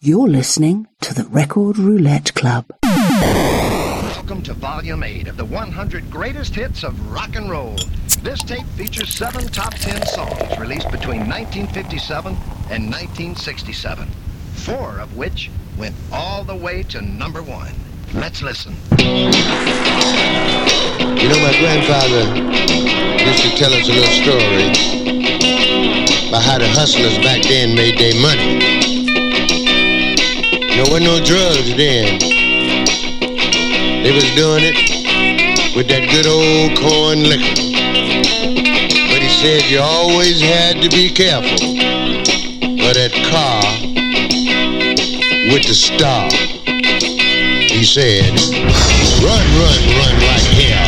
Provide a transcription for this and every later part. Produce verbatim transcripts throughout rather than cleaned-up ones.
You're listening to the Record Roulette Club. Welcome to Volume eight of the one hundred Greatest Hits of Rock and Roll. This tape features seven top ten songs released between nineteen fifty-seven and nineteen sixty-seven, four of which went all the way to number one. Let's listen. You know, my grandfather used to tell us a little story about how the hustlers back then made their money. There wasn't no drugs then. They was doing it with that good old corn liquor. But he said you always had to be careful of that car with the star. He said, run, run, run like hell.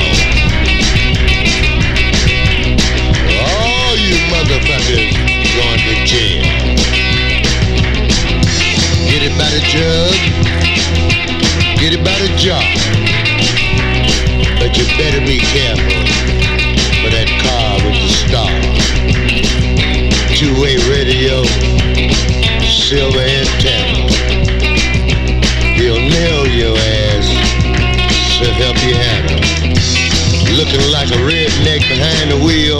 All you motherfuckers going to jail. Get it by the jug, get it by the jar. But you better be careful for that car with the star. Two-way radio, silver antenna. He'll nail your ass, so help you Hannah. Looking like a redneck behind the wheel.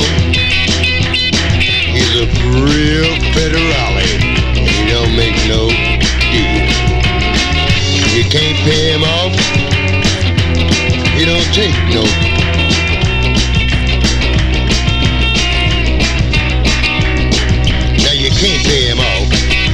He's a real federale. He don't make no deal. You can't pay him off. He don't take no. Now you can't pay him off.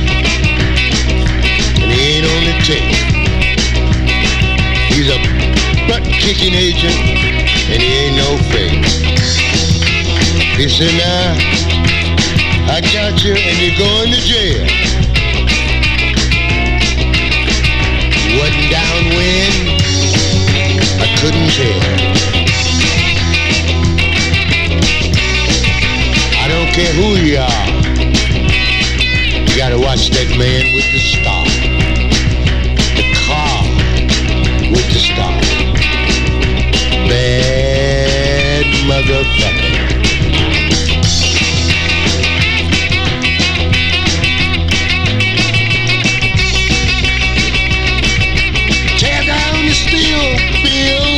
And he ain't on the tape. He's a butt-kicking agent, and he ain't no fake. He said, now, I got you, and you're going to jail. Wasn't downwind, I couldn't tell. I don't care who you are, you gotta watch that man with the star. The car with the star. Bad motherfucker. Steel bill.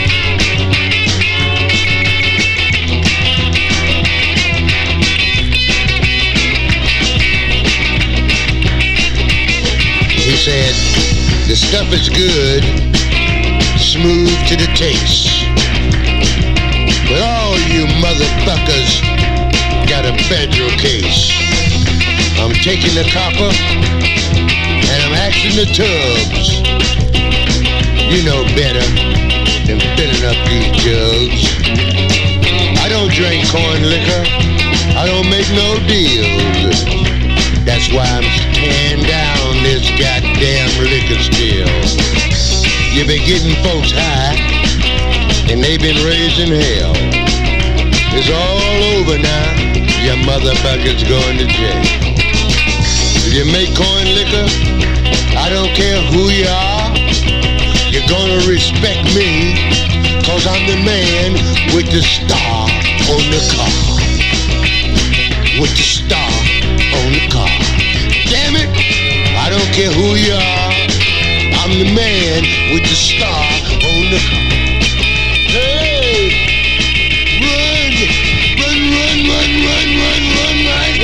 He said, the stuff is good, smooth to the taste. But all you motherfuckers got a federal case. I'm taking the copper and I'm axing the tubs. You know better than filling up these jugs. I don't drink corn liquor. I don't make no deals. That's why I'm tearing down this goddamn liquor still. You've been getting folks high, and they've been raising hell. It's all over now. You motherfuckers going to jail. If you make corn liquor, I don't care who you are. You're gonna respect me, cause I'm the man with the star on the car. With the star on the car. Damn it, I don't care who you are. I'm the man with the star on the car. Hey, run, run, run, run, run, run, run right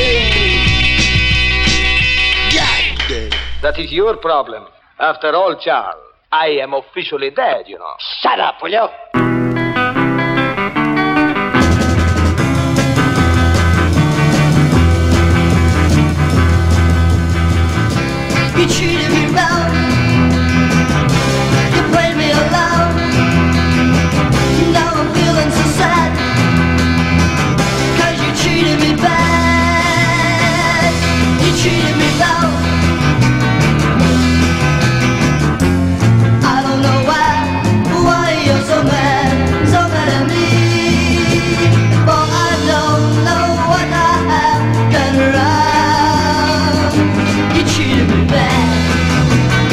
here. God damn. That is your problem. After all, Charles, I am officially dead, you know. Shut up, will you? You treated me wrong. You played me alone. Now I'm feeling so sad, cause you treated me bad. You treated me wrong. I don't know why, why you're so mad, so mad at me. For I don't know what I have done wrong. You treated me bad.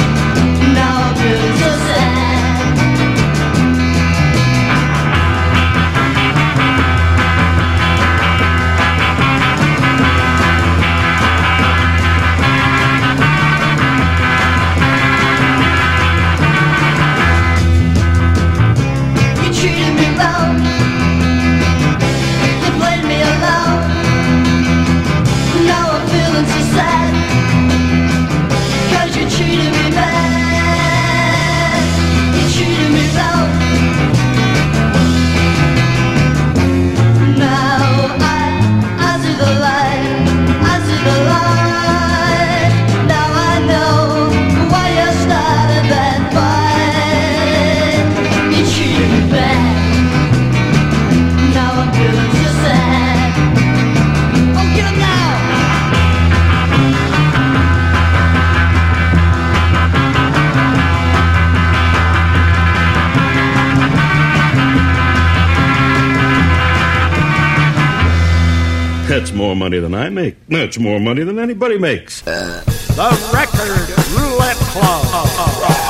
That's more money than I make. That's more money than anybody makes. Uh. The Record Roulette Club. Oh, oh, oh.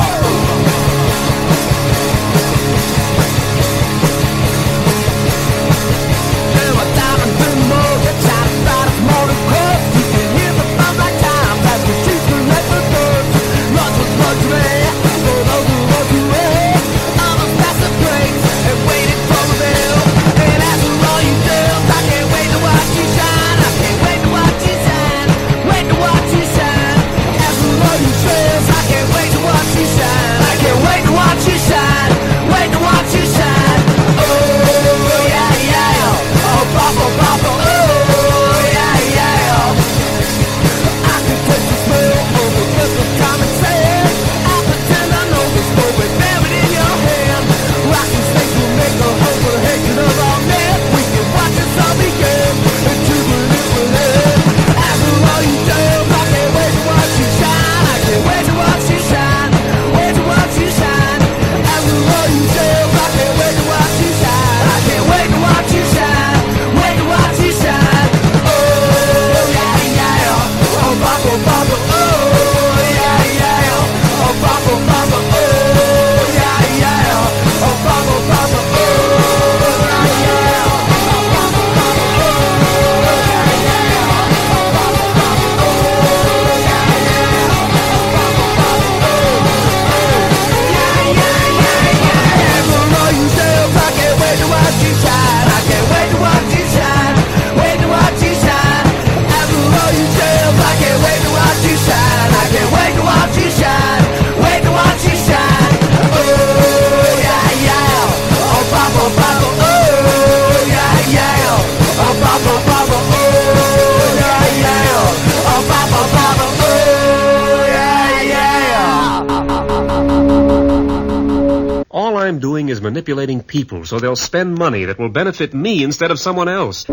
I'm doing is manipulating people so they'll spend money that will benefit me instead of someone else.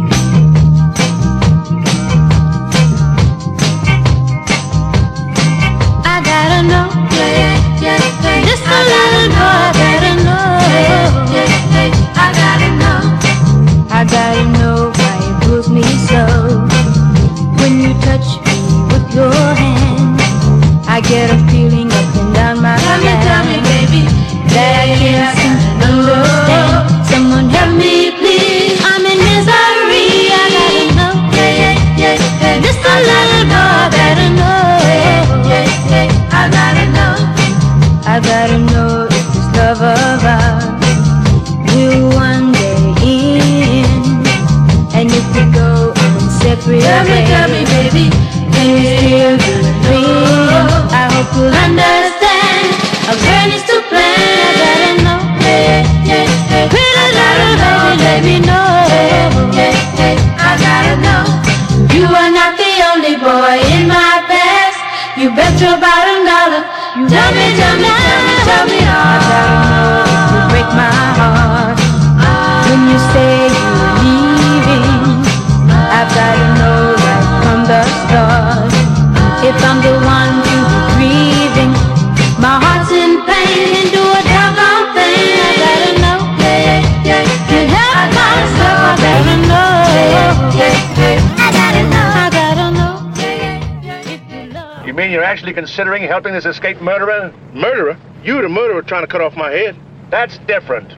I gotta know, yeah, yeah, yeah. Just a little boy, I gotta know, yeah, yeah, yeah. I gotta know, I gotta know why you bruise me so. When you touch me with your hand, I get a feeling up and down my spine. Tell me, tell me, baby, that I can't seem to understand. Someone help me, please. I'm in misery. I gotta know, yeah, yeah, yeah. Just a little boy, I gotta know, yeah, yeah, yeah. I gotta know, I gotta know if this love of ours will one day end. And if we go on separate ways, tell me, tell me, baby, can we still be friends? I hope you'll understand. A burn is to plan. I gotta know, yeah, yeah, yeah. Pretty little baby, let me know, yeah, yeah, yeah. I gotta know, you are not the only boy in my past. You bet your bottom dollar. You tell me, tell me, tell me, tell me all. I gotta know, you break my heart when you say you're leaving. I've gotta know right from the start if I'm the one to be grieving. My heart's in pain and do a doggone thing. I gotta know, yeah, yeah, yeah. Can't help myself. I gotta know, yeah, yeah, yeah. I gotta know, I gotta know, yeah, yeah, if you love. You mean you're actually considering helping this escaped murderer? Murderer? You the murderer trying to cut off my head? That's different.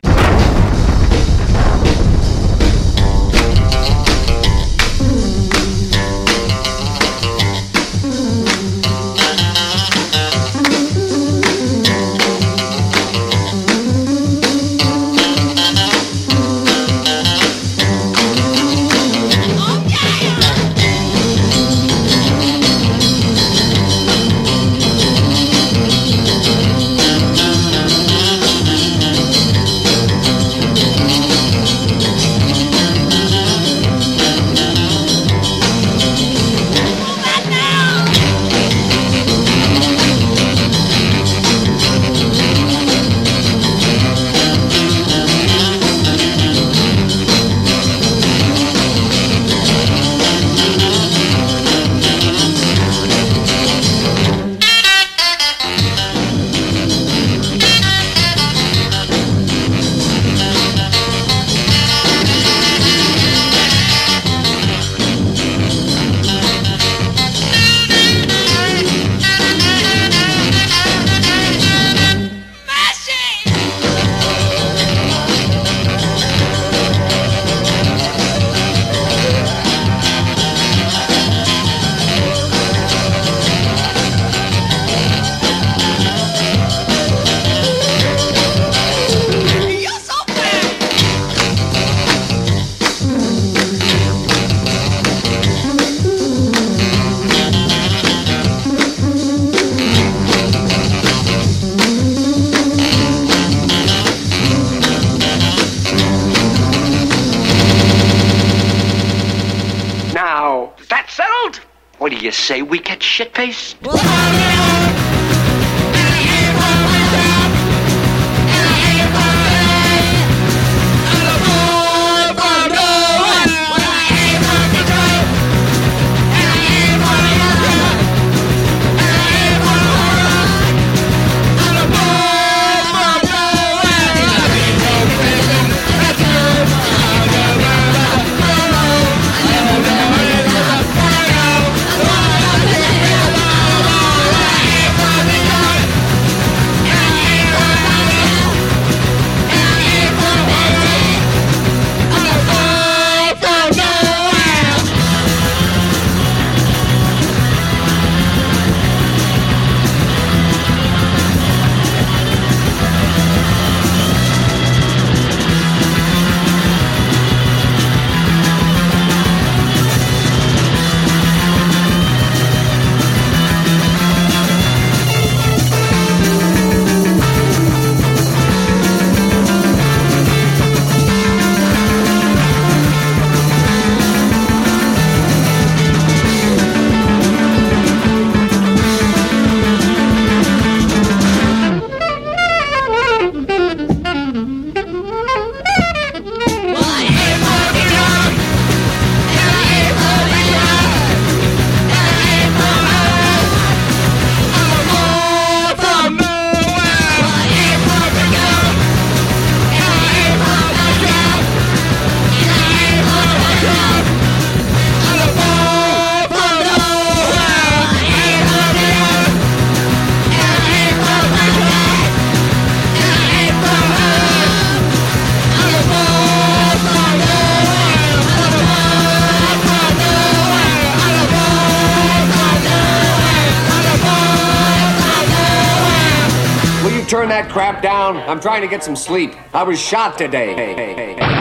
say we get shit-faced? Turn that crap down. I'm trying to get some sleep. I was shot today. Hey, hey, hey, hey.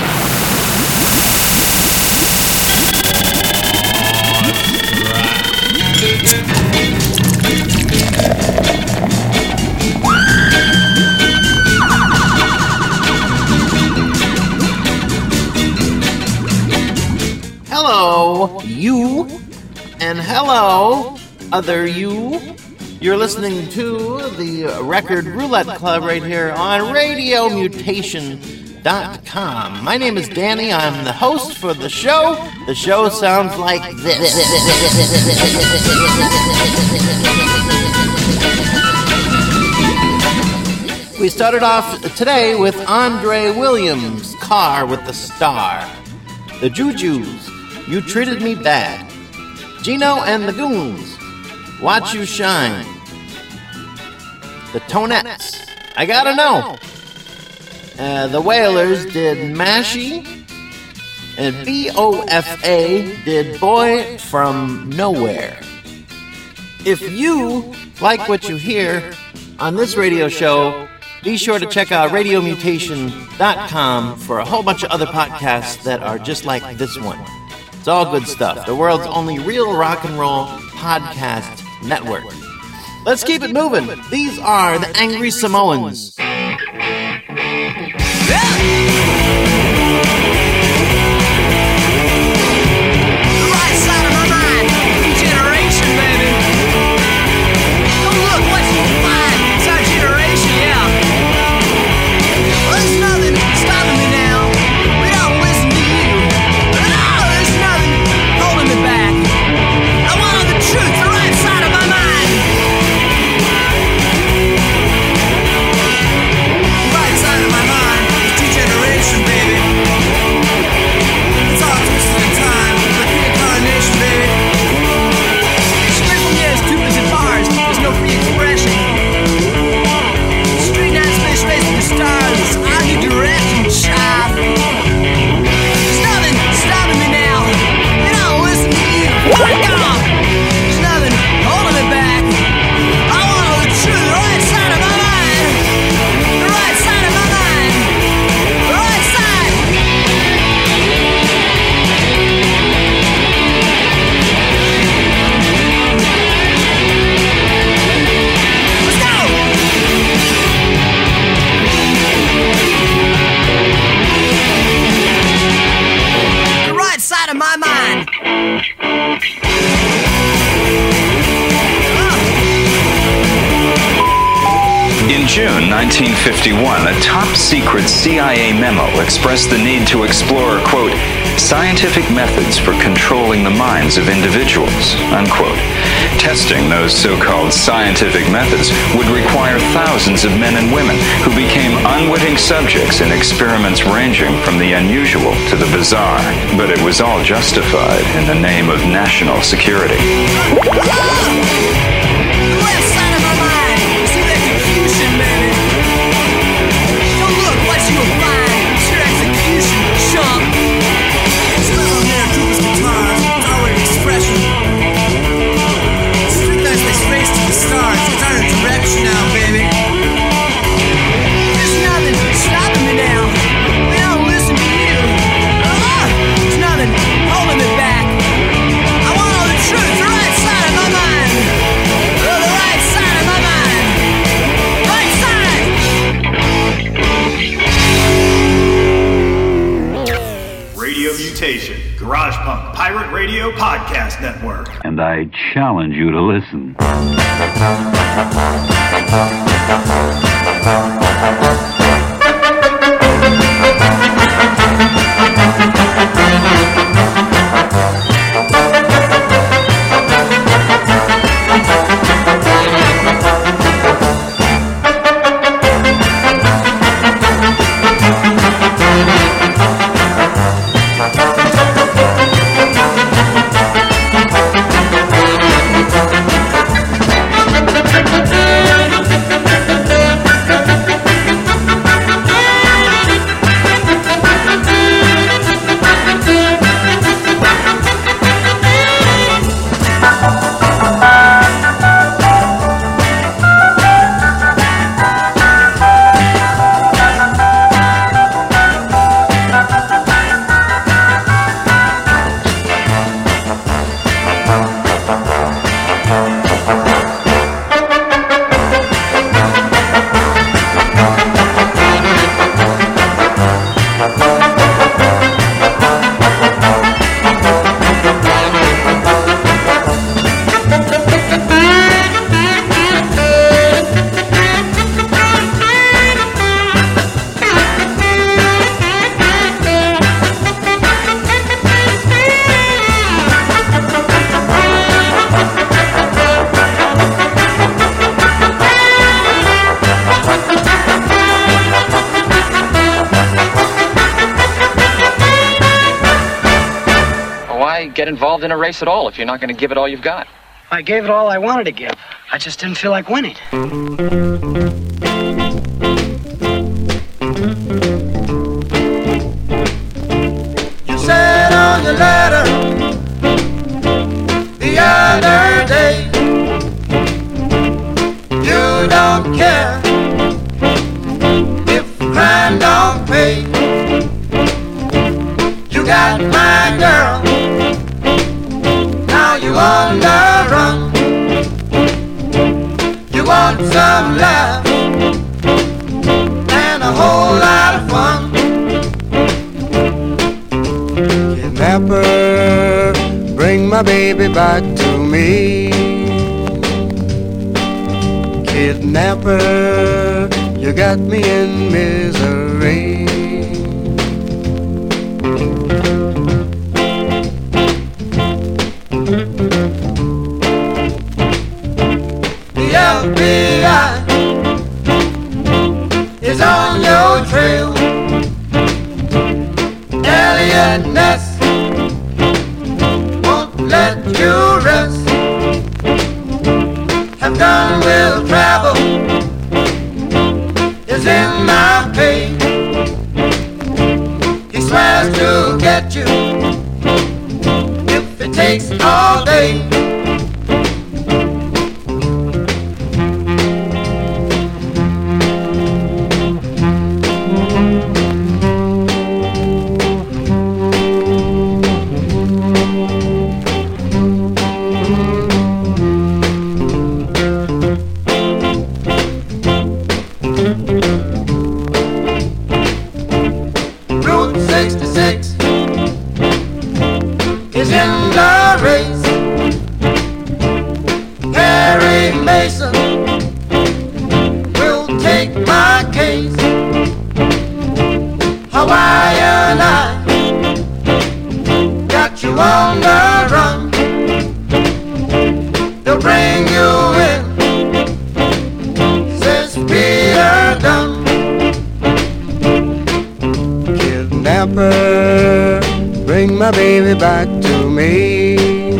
Hello, you, and hello, other you. You're listening to the Record Roulette Club right here on radio mutation dot com. My name is Danny. I'm the host for the show. The show sounds like this. We started off today with Andre Williams, Car with the Star. The Jujus, You Treated Me Bad. Gino and the Goons, Watch You Shine. The Tonettes, I Gotta Know. Uh, the Wailers did Mashy. And B O F A did Boy From Nowhere. If you like what you hear on this radio show, be sure to check out radio mutation dot com for a whole bunch of other podcasts that are just like this one. It's all good stuff. The world's only real rock and roll podcast network. Let's keep it moving. These are the Angry Samoans. Baby June nineteen fifty-one, a top-secret C I A memo expressed the need to explore, quote, scientific methods for controlling the minds of individuals, unquote. Testing those so-called scientific methods would require thousands of men and women who became unwitting subjects in experiments ranging from the unusual to the bizarre. But it was all justified in the name of national security. Garage Punk Pirate Radio Podcast Network. And I challenge you to listen. Get involved in a race at all if you're not going to give it all you've got. I gave it all I wanted to give. I just didn't feel like winning. You said on your letter the other day you don't care if crime don't pay. You got my girl. You on the run. You want some love and a whole lot of fun. Kidnapper, bring my baby back to me. Kidnapper, you got me in misery. The F B I is on your trail. Elliot Ness won't let you rest. Have done will travel is in my pay. He swears to get you if it takes all day. you on the run. They'll bring you in, says Peter Dunn. Kidnapper, bring my baby back to me.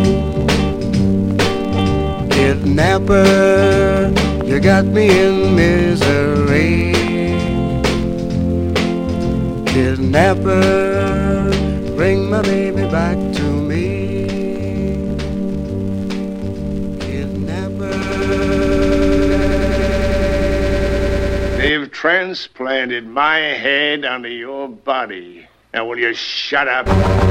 Kidnapper, you got me in misery. Kidnapper, bring my baby back to me. Kidnapper. They've transplanted my head onto your body. Now will you shut up?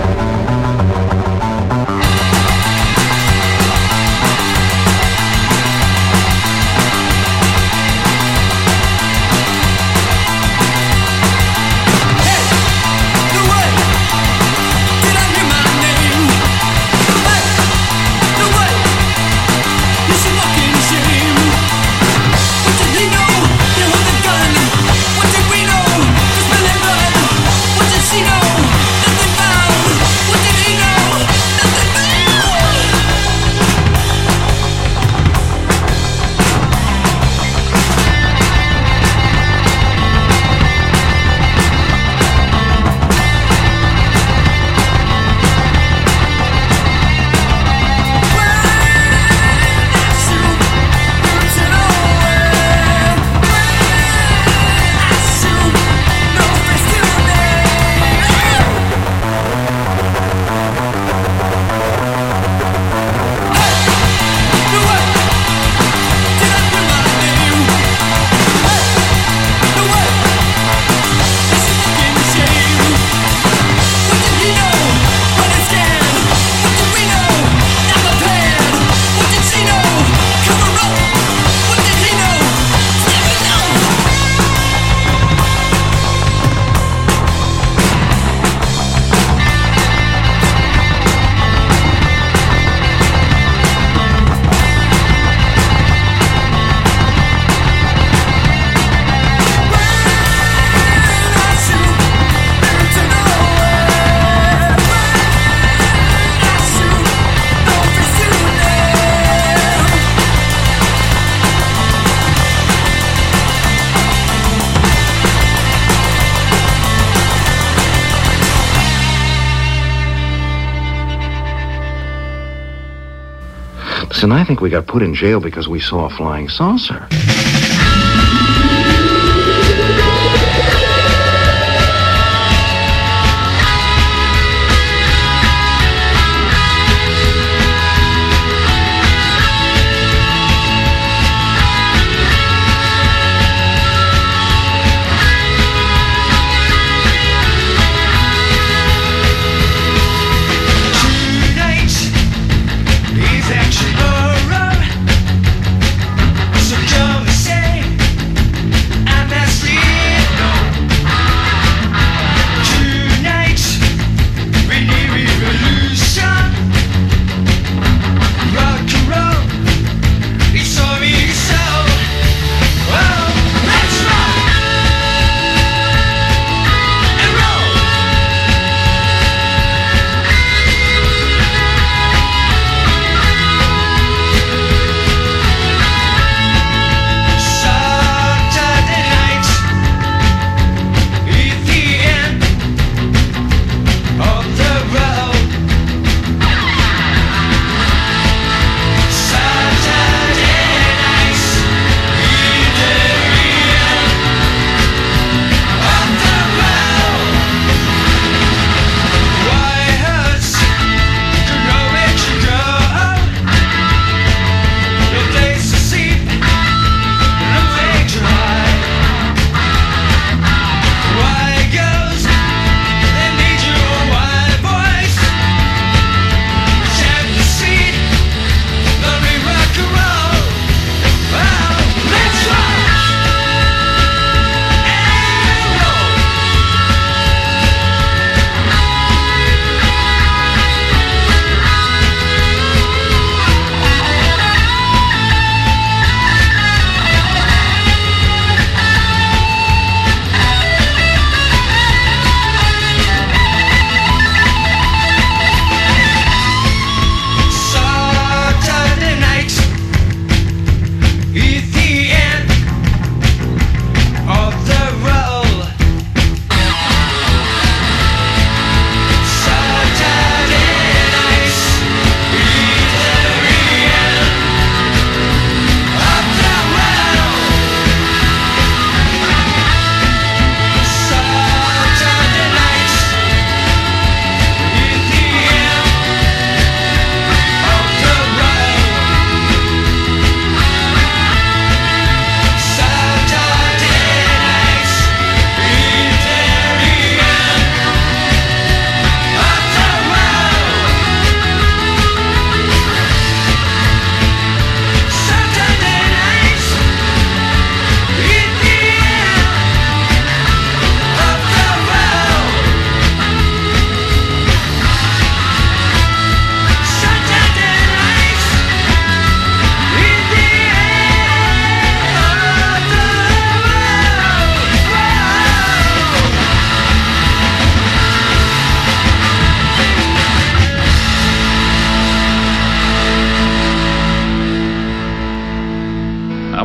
Listen, I think we got put in jail because we saw a flying saucer. Say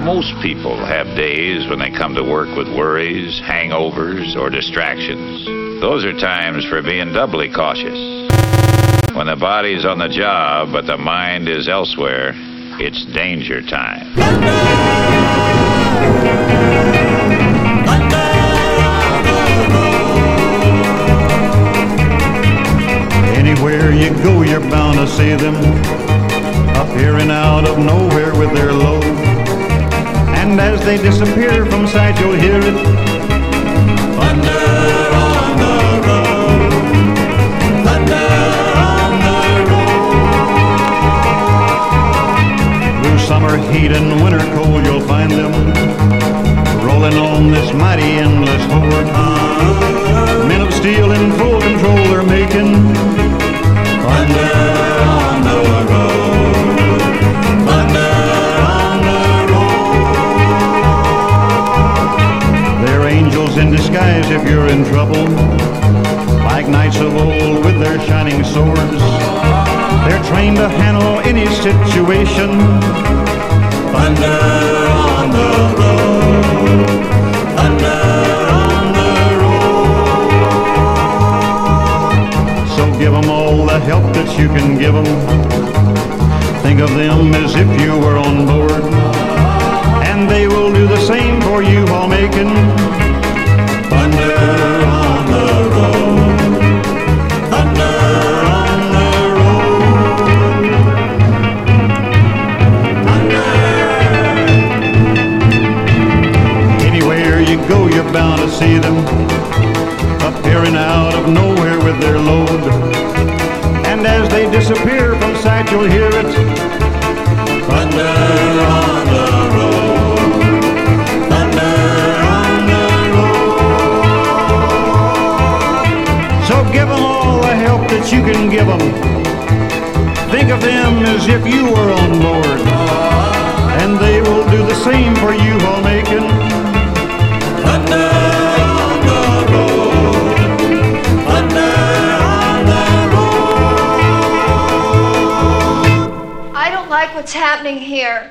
most people have days when they come to work with worries, hangovers, or distractions. Those are times for being doubly cautious. When the body's on the job, but the mind is elsewhere, it's danger time. Anywhere you go, you're bound to see them, appearing out of nowhere with their load. And as they disappear from sight, you'll hear it thunder on the road, thunder on the road. Through summer heat and winter cold, you'll find them rolling on this mighty endless horde. Men of steel in full control, they're making thunder on the road, thunder on the road. They're angels in disguise if you're in trouble, like knights of old with their shining swords. They're trained to handle any situation. Thunder on the road, thunder on the road. So give them all the help that you can give them. Think of them as if you were on board, and they will do the same for you while making thunder on the road, thunder on the road, thunder. Anywhere you go, you're bound to see them, appearing out of nowhere with their load. And as they disappear from sight, you'll hear it thunder on the road, thunder on the road. So give them all the help that you can give them. Think of them as if you were on board, and they will do the same for you while making thunder on the road, thunder on the road. I don't like what's happening here.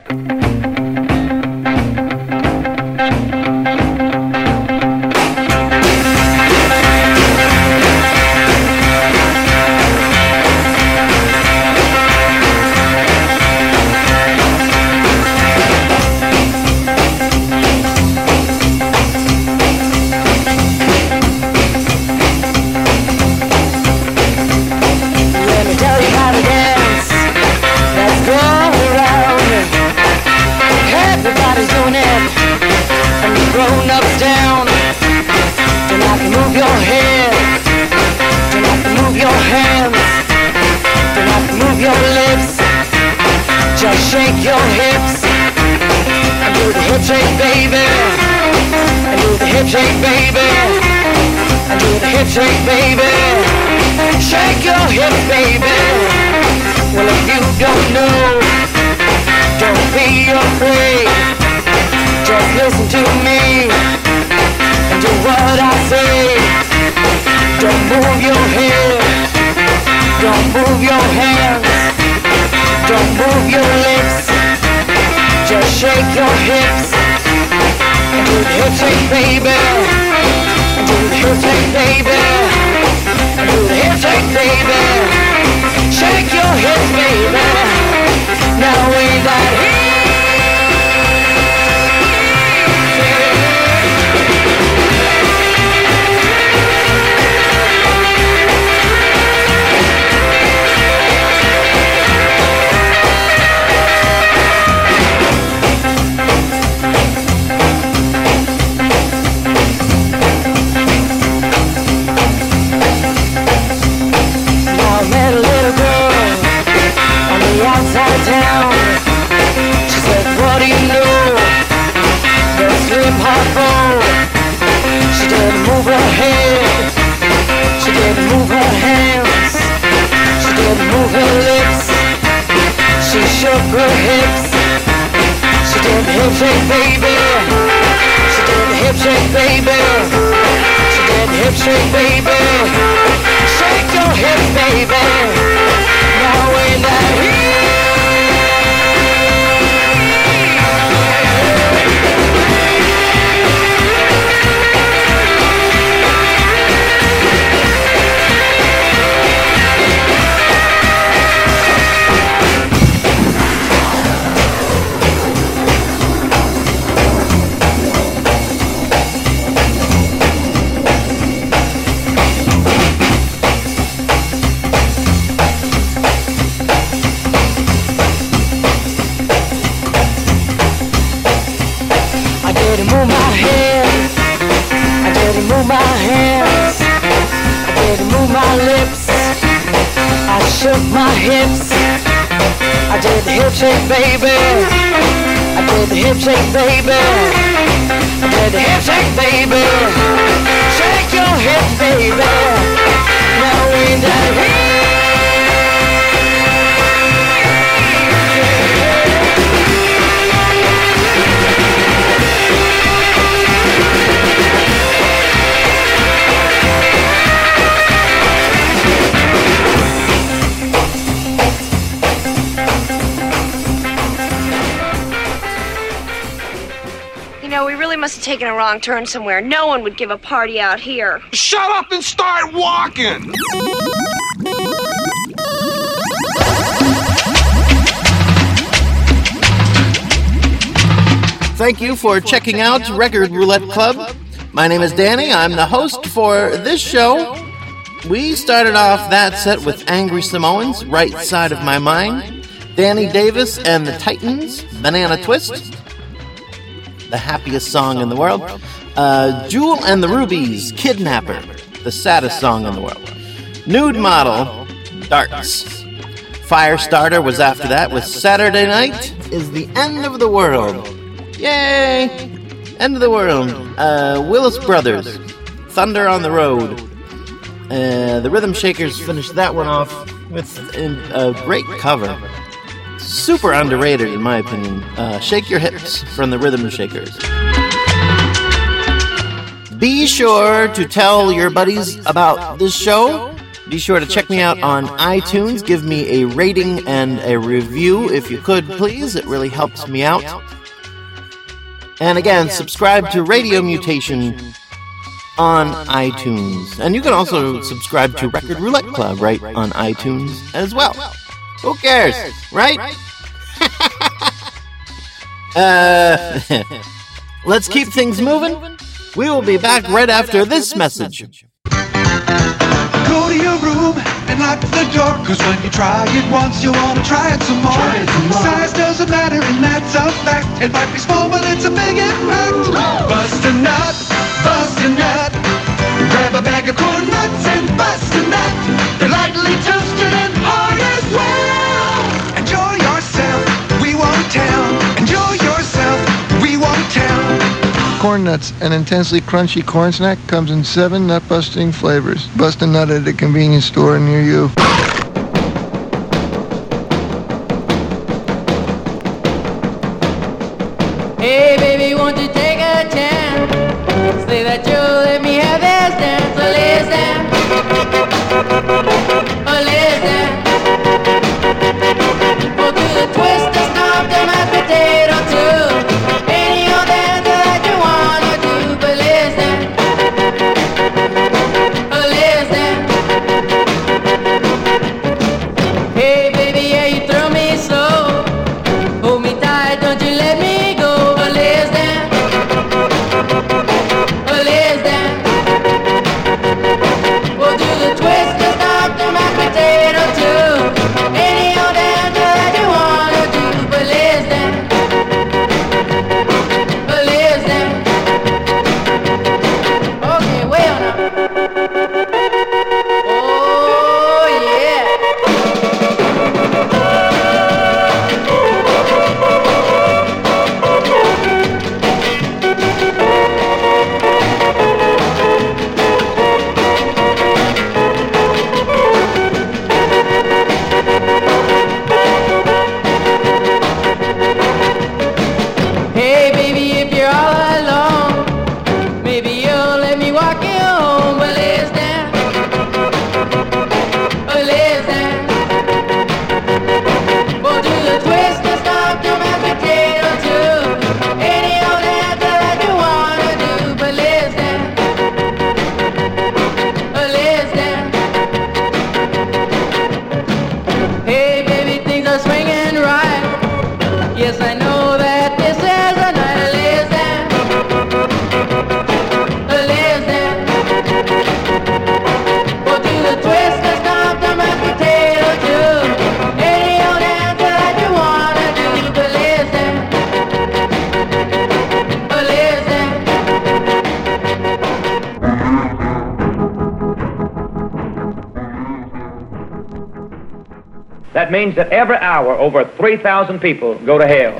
Let me tell you how to dance. Let's go around. Everybody's doing it, from the grown-ups down. Don't have to move your head, don't have to move your hands, don't have to move your lips. Just shake your hips and do the hip shake, baby. And do the hip shake, baby. And do the hip shake, baby. Shake your hips, baby. Well, if you don't know, don't be afraid. Just listen to me and do what I say. Don't move your head, don't move your hands, don't move your lips. Just shake your hips and do the hip shake, baby. And do the hip shake, baby. And do the hip shake, baby. Shake your hips, baby. Now ain't that easy? Now I met a little girl on the outside of town. She said, what do you know? The slim hot bow. She didn't move her head, she didn't move her hands, she didn't move her lips. She shook her hips. She did the hip shake, baby. She did the hip shake, baby. She did the hip shake, baby. Shake your hips, baby. Now ain't that easy? didn't move my head, I didn't move my hands, I didn't move my lips, I shook my hips, I did the hip shake, baby, I did the hip shake, baby, I did the hip shake, baby, shake your hips, baby, now ain't that here? You know, we really must have taken a wrong turn somewhere. No one would give a party out here. Shut up and start walking! Thank you for checking out Record Roulette Club. My name is Danny. I'm the host for this show. We started off that set with Angry Samoans, Right Side of My Mind, Danny Davis and the Titans, Banana Twist, the happiest song in the world, uh, Jewel and the Rubies, Kidnapper, the saddest song in the world, Nude Model, Darts. Firestarter was after that with Saturday Night is the End of the World. Yay! End of the World. Uh, Willis Brothers, Thunder on the Road. Uh, the Rhythm Shakers finished that one off with a great cover. Super underrated, in my opinion. Uh, Shake Your Hips from the Rhythm Shakers. Be sure to tell your buddies about this show. Be sure to check me out on iTunes. Give me a rating and a review if you could, please. It really helps me out. And again, subscribe to Radio Mutation on iTunes. And you can also subscribe to Record Roulette Club right on iTunes as well. Who cares, right? uh, let's keep things moving. We will be back right after this message. Go to your room and lock the door, cause when you try it once, you want to try it some more. Try it some more. Size doesn't matter, and that's a fact. It might be small, but it's a big impact. Bust a nut, bust a nut. Grab a bag of corn nuts and bust a nut. They're lightly toasted and hard as well. Enjoy yourself, we won't tell. Enjoy yourself, we won't tell. Corn Nuts, an intensely crunchy corn snack, comes in seven nut-busting flavors. Bust a nut at a convenience store near you. Hey baby, won't you take a chance? Say that you'll let me have this dance. Oh listen, oh listen. We'll do the twist, the stomp, the mashed potato too. Any old dance that you wanna do, but listen, oh listen. That means that every hour over three thousand people go to hell.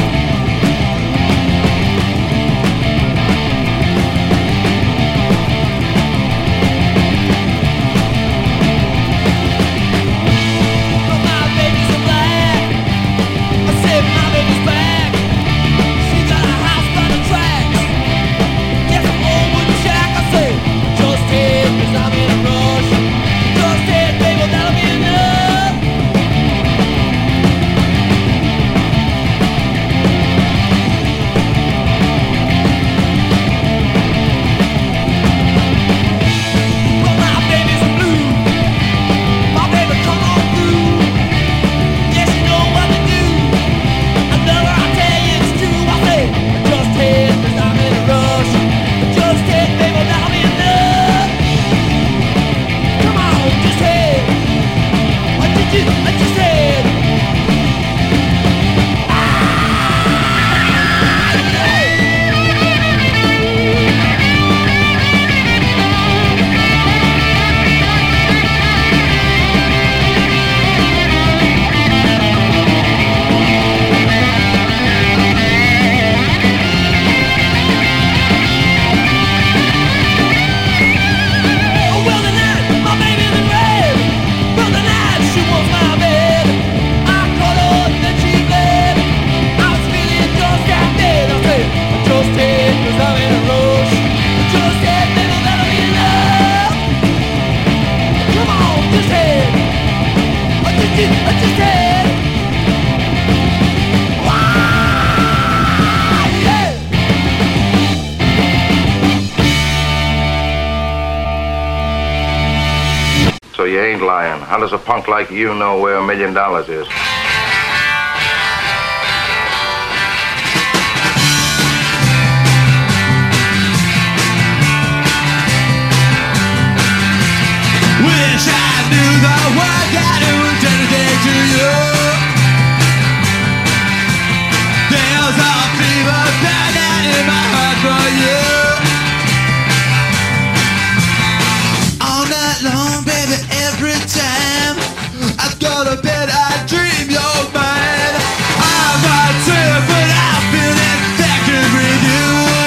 So you ain't lying. How does a punk like you know where a million dollars is? Wish I knew the word that it would dedicate to you. There's a fever burning in my heart for you. All night long, baby, every time I've got a bed, I dream you're mine. I'm not sure, but I've been infected with you.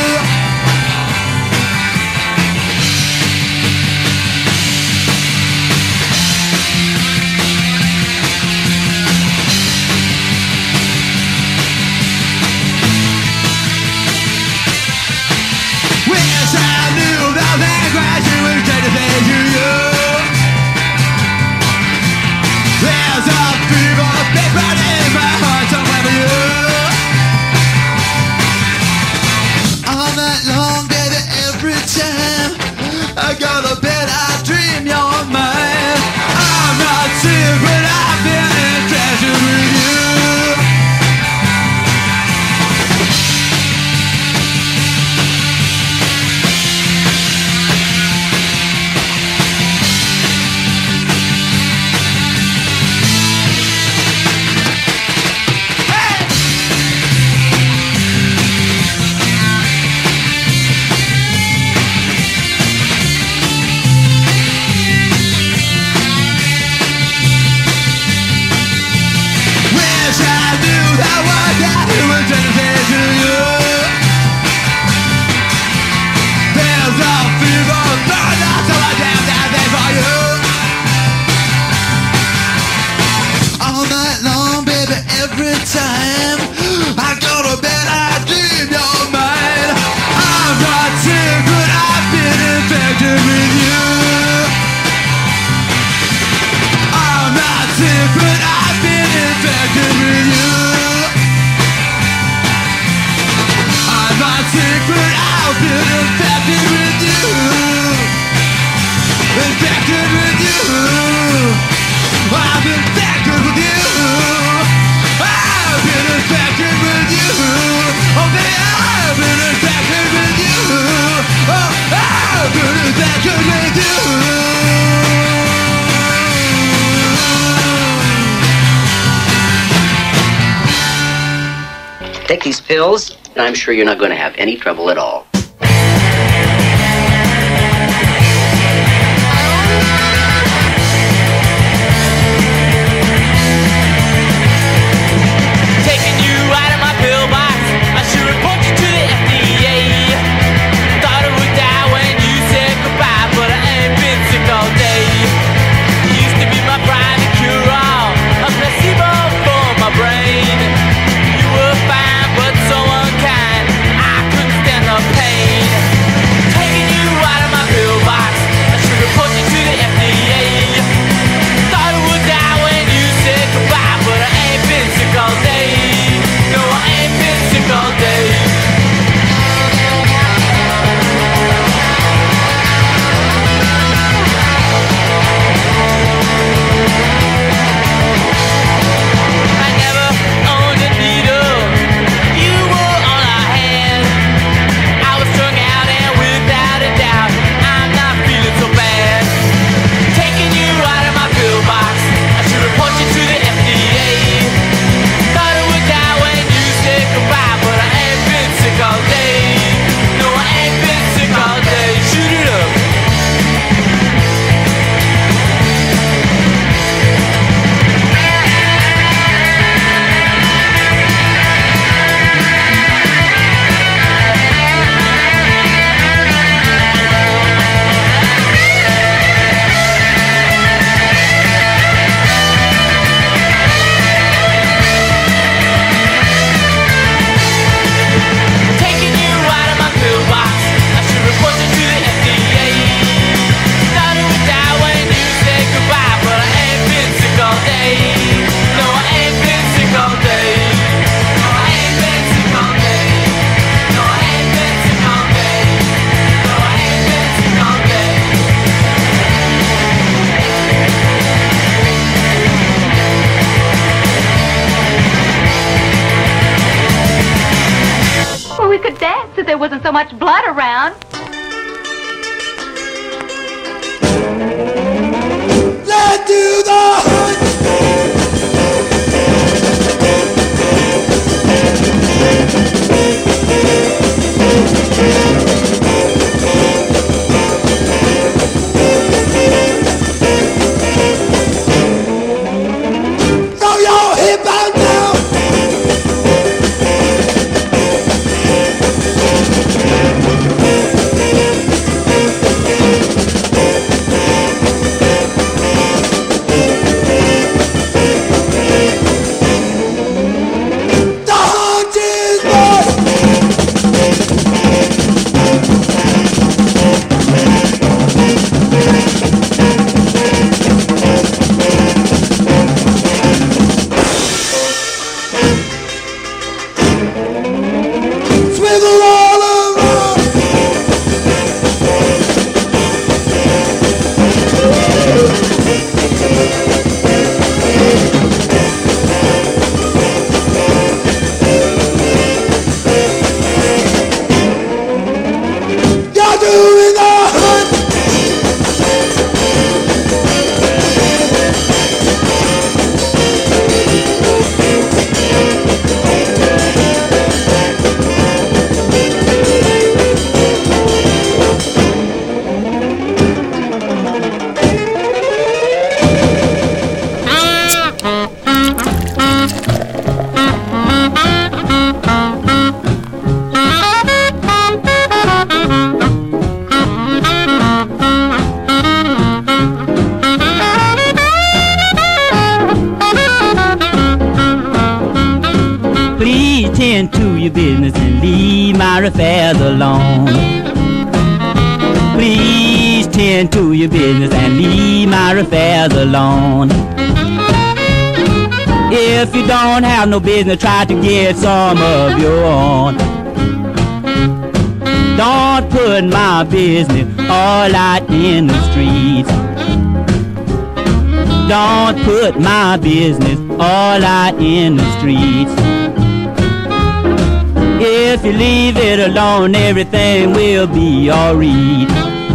Wish I knew the language you would dedicate to you. There's a fever big burning in my heart somewhere for you. All night long, baby, every time I go to bed, I dream you're mine. I'm not sick, but I've been infected with you. Wish I knew that word that it would dedicate to you. There's a fever burning out so I damn that thing for you. All night long, baby, every time I go to bed, I dream you're mine. I'm not sick, but I've been infected with you. I'm not sick, but I've been infected with you. I'm not sick, but I've been infected with you. Infected with you. I've been infected with you. I've been infected with you. Oh, baby, I've been infected with you. Oh, I've been infected with you. Take these pills, and I'm sure you're not going to have any trouble at all. there wasn't so much blood around. Let's do the hunt! Throw your hip out now! Tend to your business and leave my affairs alone. Please tend to your business and leave my affairs alone. If you don't have no business, try to get some of your own. Don't put my business all out in the streets. Don't put my business all out in the streets. If you leave it alone, everything will be alright.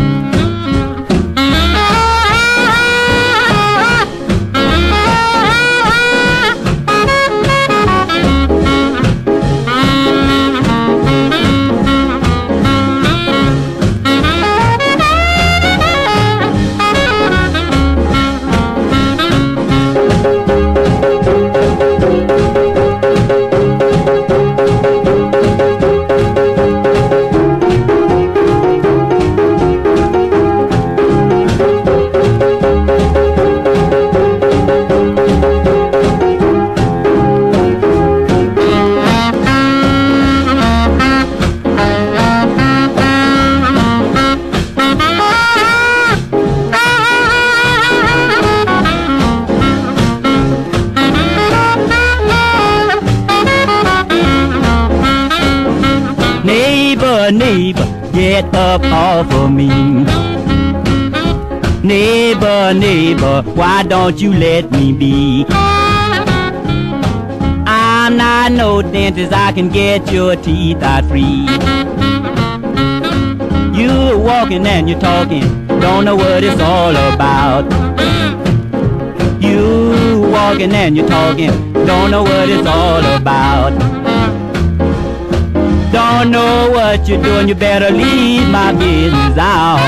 Neighbor, get up off of me. Neighbor, neighbor, why don't you let me be? I'm not no dentist, I can get your teeth out free. You're walking and you're talking, don't know what it's all about. You walking and you're talking, don't know what it's all about. Don't know what you're doing, you better leave my business out.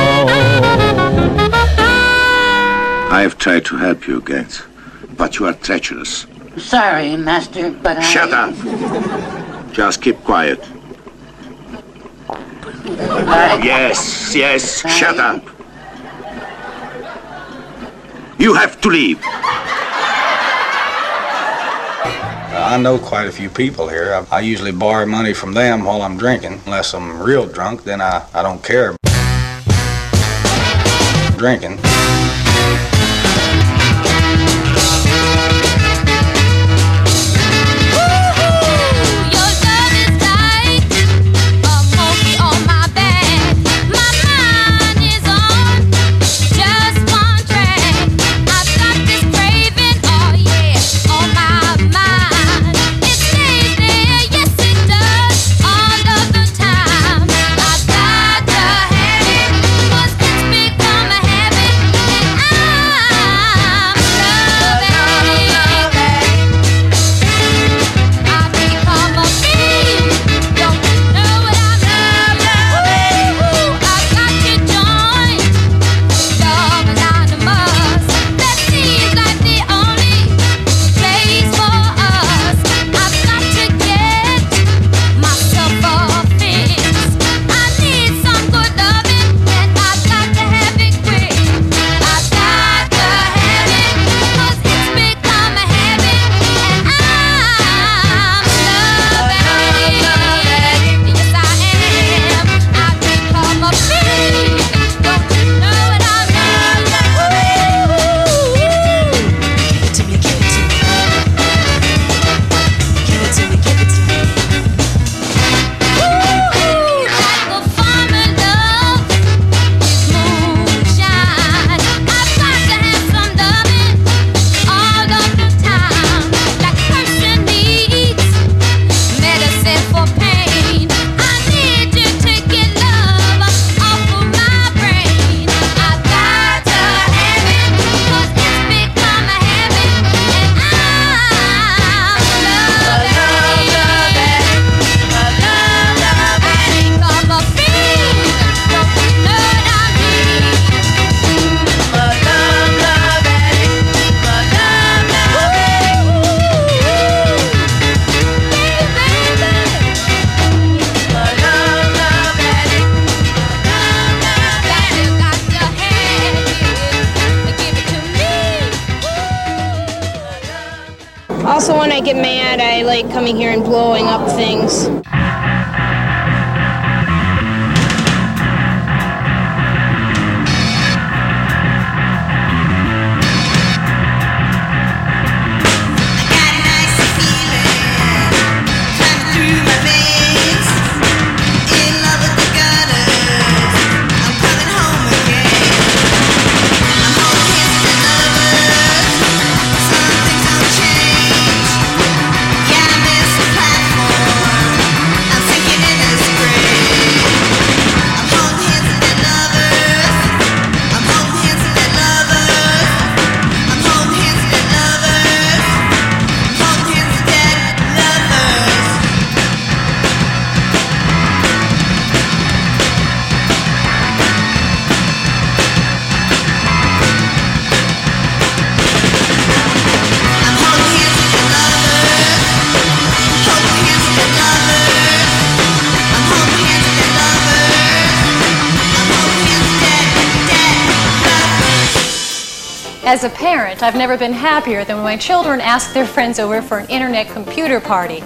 I have tried to help you, Gates, but you are treacherous. Sorry, Master, but I... Shut up! Just keep quiet. I... Yes, yes, I... shut up. You have to leave. I know quite a few people here. I, I usually borrow money from them while I'm drinking. Unless I'm real drunk, then I, I don't care. Drinking. Time. when I get mad, I like coming here and blowing up things. As a parent, I've never been happier than when my children ask their friends over for an internet computer party.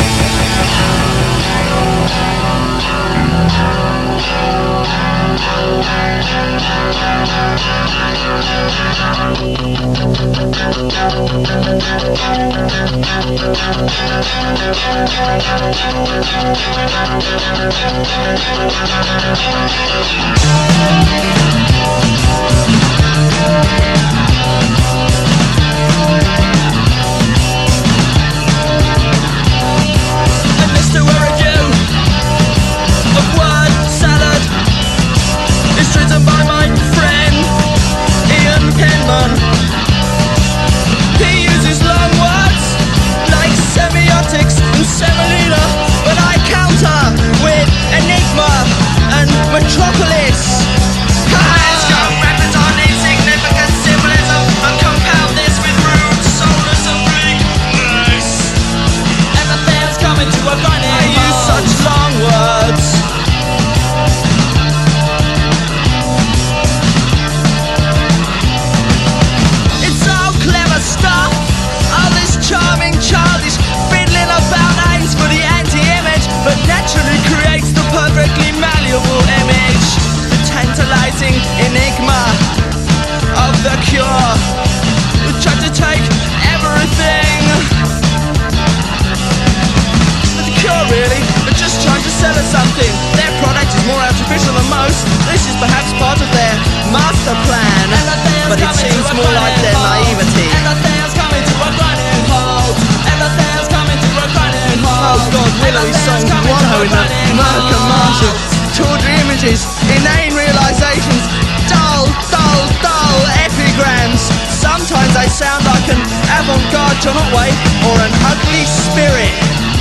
Inane realizations, dull, dull, dull epigrams. Sometimes they sound like an avant-garde John Otway or an ugly spirit.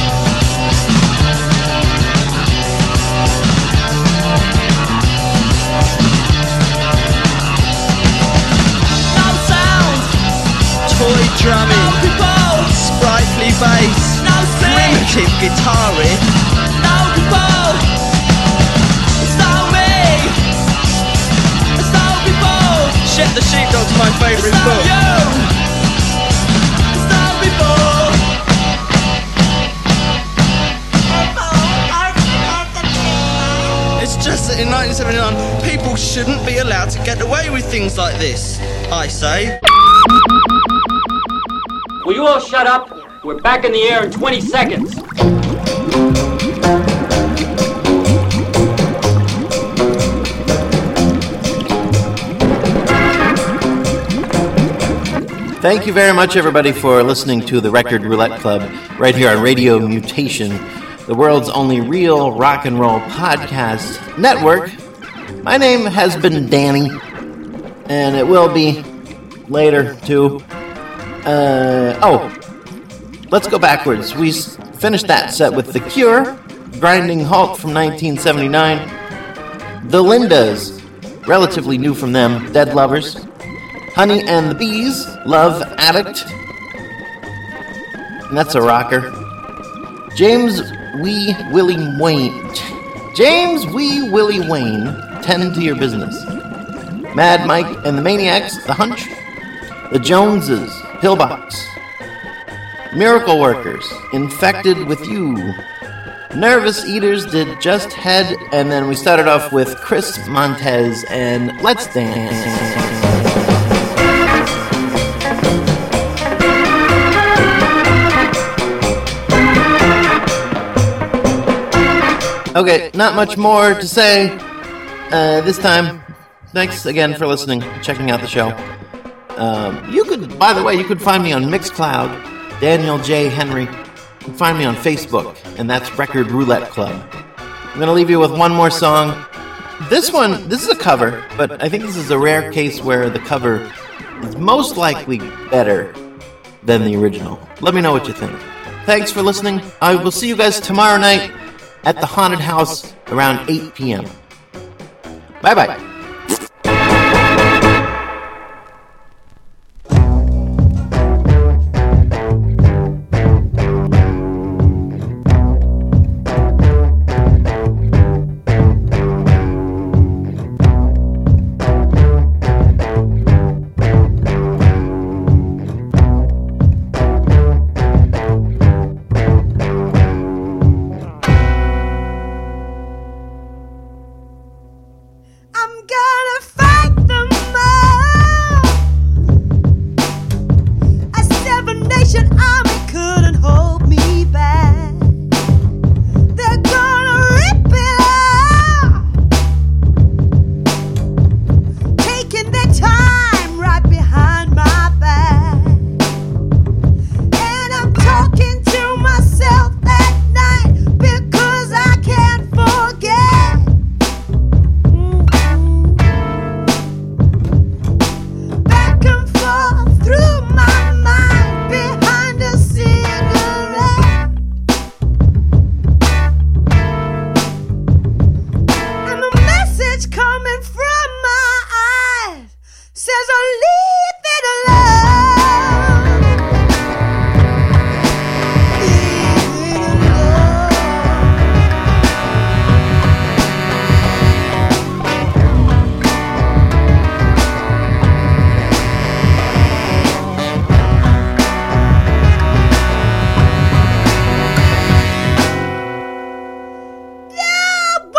No sound, toy drumming, no people, sprightly bass, no primitive guitar riff, no people. Shit, the Sheepdog's my favourite book. It's just that in nineteen seventy-nine, people shouldn't be allowed to get away with things like this, I say. Will you all shut up? We're back in the air in twenty seconds. Thank you very much, everybody, for listening to the Record Roulette Club right here on Radio Mutation, the world's only real rock and roll podcast network. My name has been Danny, and it will be later, too. Uh, oh, let's go backwards. We finished that set with The Cure, Grinding Halt from nineteen seventy-nine, The Lindas, relatively new from them, Dead Lovers, Honey and the Bees, Love Addict, and that's a rocker. James Wee Willie Wayne, James Wee Willie Wayne, Tend to Your Business. Mad Mike and the Maniacs, The Hunch, The Joneses, Pillbox. Miracle Workers, Infected with You. Nervous Eaters did Just Head, and then we started off with Chris Montez and Let's Dance. Okay, not much more to say uh, this time. Thanks again for listening, checking out the show. Um, you could, by the way, you could find me on Mixcloud, Daniel J. Henry. You can find me on Facebook, and that's Record Roulette Club. I'm going to leave you with one more song. This one, this is a cover, but I think this is a rare case where the cover is most likely better than the original. Let me know what you think. Thanks for listening. I will see you guys tomorrow night at the Haunted House around eight p.m. Bye-bye.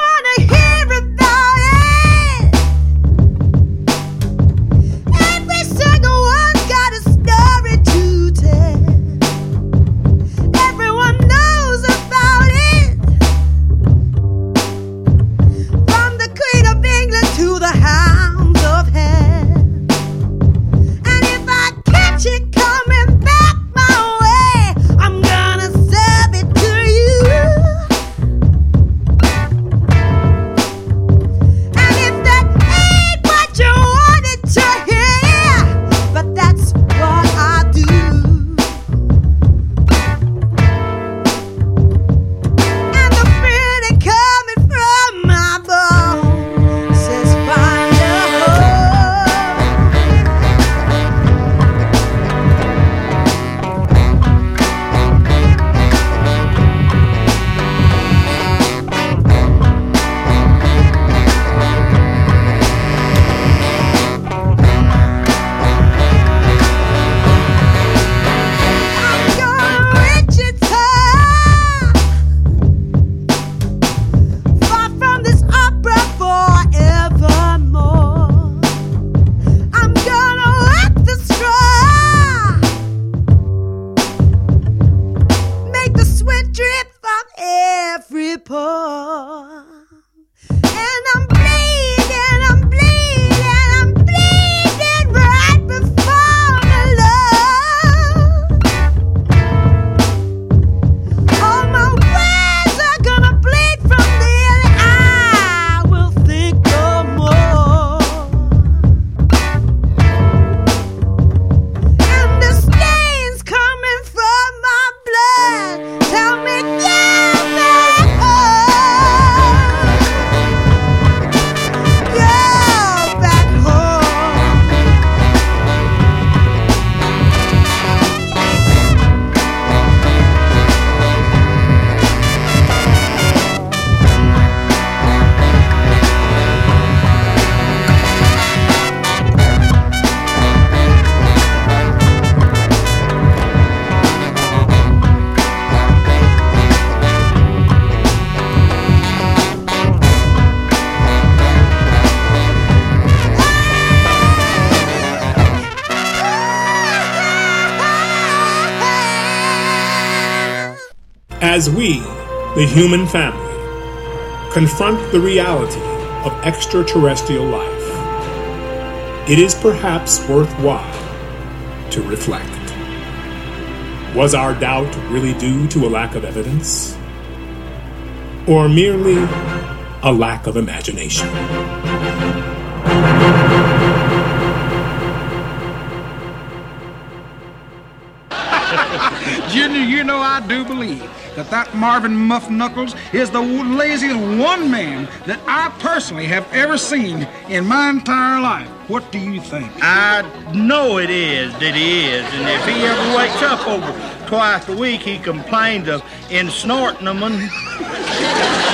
Every As we, the human family, confront the reality of extraterrestrial life, it is perhaps worthwhile to reflect. Was our doubt really due to a lack of evidence? Or merely a lack of imagination? Junior, you know I do believe that that Marvin Muff Knuckles is the laziest one man that I personally have ever seen in my entire life. What do you think? I know it is that he is, and if he ever wakes up over twice a week, he complains of in snorting them and